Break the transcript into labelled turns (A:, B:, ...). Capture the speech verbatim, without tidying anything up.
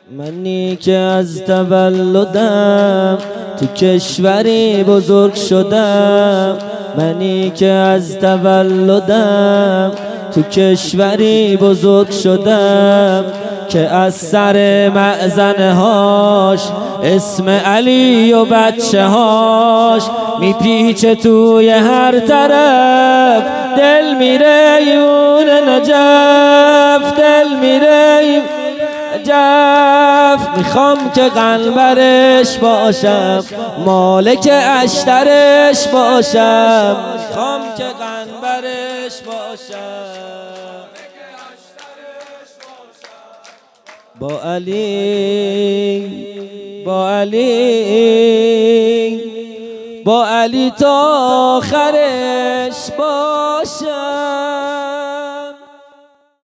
A: منی که از تولدم تو کشوری بزرگ شدم، منی که از تولدم تو کشوری بزرگ شدم که از سر معزنه هاش اسم علی و بچه هاش میپیچه توی هر طرف. دل میره یون نجف، دل میره نجف. میخوام که قنبرش باشم، مالک اشترش باشم. میخوام که قنبرش باشم، با علی با علی با علی تا آخرش.